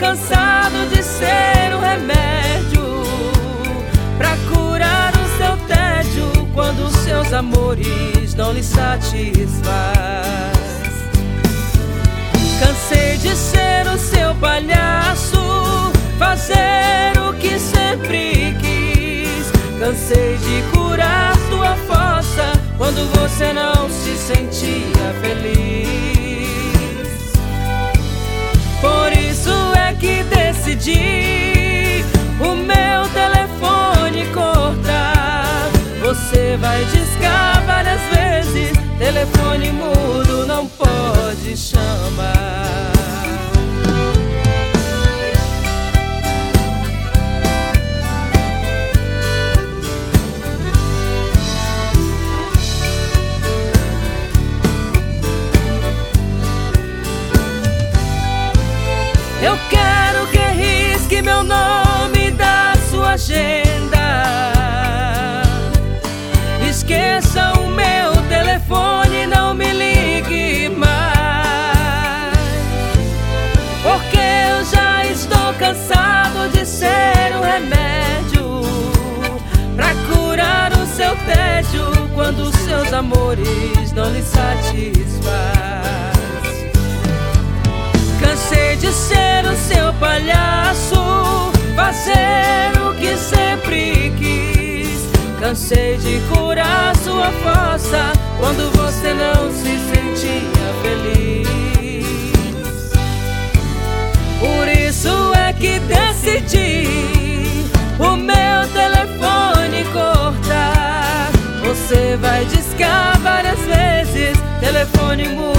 cansado de ser um remédio pra curar o seu tédio quando seus amores não lhe satisfaz. Cansei de ser o seu palhaço, fazer o que sempre quis. Cansei de curar sua fossa quando você não se sentia feliz. Por isso é que decidi o meu telefone cortar. Você vai discar várias vezes, telefone mudo não pode chamar. Eu quero que risque meu nome da sua agenda. Esqueça o meu telefone, não me ligue mais, porque eu já estou cansado de ser um remédio pra curar o seu tédio quando seus amores não lhe satisfaz. Cansei de ser o seu palhaço, fazer o que sempre quis. Cansei de curar sua fossa quando você não se sentia feliz. Por isso é que decidi o meu telefone cortar. Você vai discar várias vezes, telefone mudo